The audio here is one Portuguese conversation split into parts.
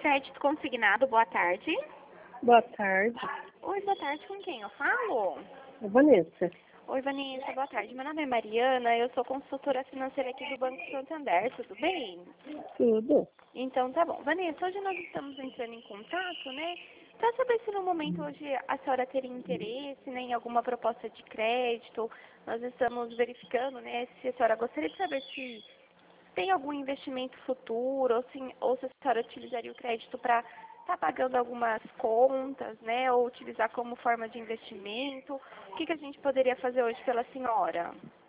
Crédito consignado, boa tarde. Boa tarde. Oi, boa tarde, com quem eu falo? É Vanessa. Oi, Vanessa, boa tarde. Meu nome é Mariana, eu sou consultora financeira aqui do Banco Santander, tudo bem? Tudo? Então tá bom. Vanessa, hoje nós estamos entrando em contato, né? Para saber se no momento hoje a senhora teria interesse, né, em alguma proposta de crédito. Nós estamos verificando, né, se a senhora gostaria de saber se tem algum investimento futuro, ou se a senhora utilizaria o crédito para estar pagando algumas contas, né, ou utilizar como forma de investimento. O que a gente poderia fazer hoje pela senhora?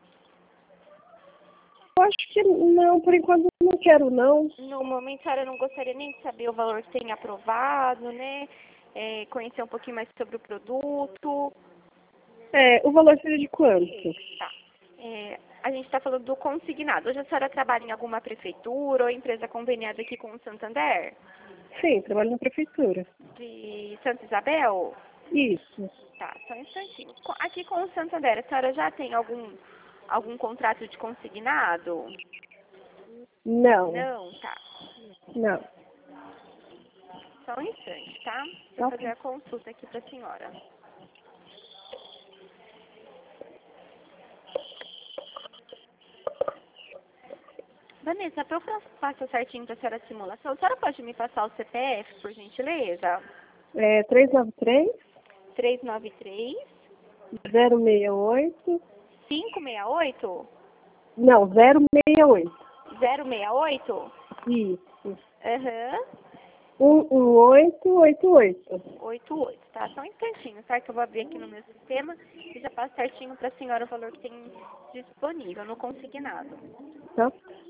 Eu acho que não, por enquanto não quero não. No momento, a senhora não gostaria nem de saber o valor que tem aprovado, né? Conhecer um pouquinho mais sobre o produto. O valor seria de quanto? Tá. A gente está falando do consignado. Hoje a senhora trabalha em alguma prefeitura ou empresa conveniada aqui com o Santander? Sim, trabalho na prefeitura. De Santa Isabel? Isso. Tá, só um instantinho. Aqui com o Santander, a senhora já tem algum contrato de consignado? Não. Não, tá. Não. Só um instante, tá? Deixa eu Tá fazer ok. a consulta aqui para a senhora. Vanessa, para eu passar certinho para a senhora a simulação, a senhora pode me passar o CPF, por gentileza? 393 393 068. 568 Não, 068. 068? Isso. Aham. 11888. 88, tá? Só um instantinho, tá? Que eu vou abrir aqui no meu sistema e já passo certinho para a senhora o valor que tem disponível no consignado. Tá?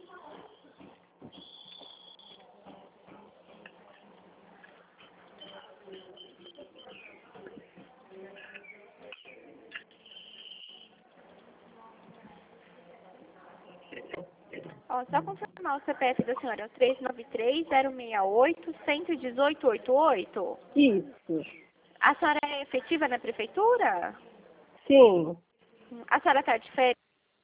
Ó, só confirmar o CPF da senhora, é o 393-068-11888. Isso. A senhora é efetiva na prefeitura? Sim. A senhora está de férias?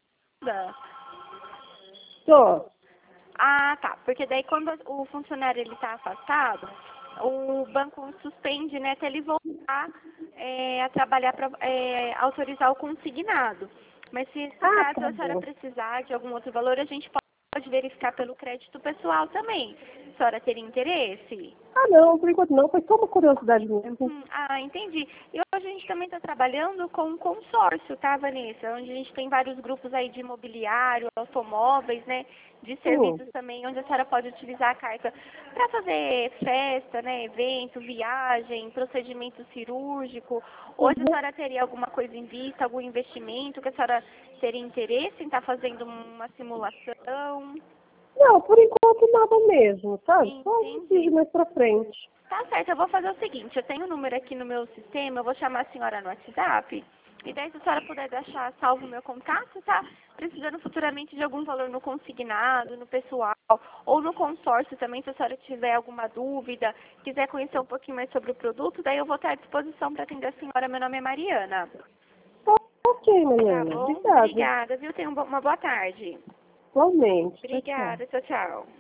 Tô. Ah, tá. Porque daí quando o funcionário ele está afastado, o banco suspende, né, até ele voltar a trabalhar para autorizar o consignado. Mas se caso Tá a senhora bom. precisar de algum outro valor, a gente pode verificar pelo crédito pessoal também. A senhora teria interesse? Não, por enquanto não. Foi só uma curiosidade mesmo. Entendi. E hoje a gente também está trabalhando com um consórcio, tá, Vanessa? Onde a gente tem vários grupos aí de imobiliário, automóveis, né? De serviços também, onde a senhora pode utilizar a carta para fazer festa, né? Evento, viagem, procedimento cirúrgico. Hoje a senhora teria alguma coisa em vista, algum investimento que a senhora teria interesse em estar fazendo uma simulação? Não, por enquanto nada mesmo, sabe? Só Entendi. vídeo mais pra frente. Tá certo, eu vou fazer o seguinte, eu tenho um número aqui no meu sistema, eu vou chamar a senhora no WhatsApp, e daí se a senhora puder deixar salvo o meu contato, tá? Precisando futuramente de algum valor no consignado, no pessoal, ou no consórcio também, se a senhora tiver alguma dúvida, quiser conhecer um pouquinho mais sobre o produto, daí eu vou estar à disposição para atender a senhora, meu nome é Mariana. Tá ok, Tá Mariana. bom? Obrigada. Obrigada, viu? Tenha uma boa tarde. Igualmente. Tchau, tchau. Obrigada, tchau, tchau.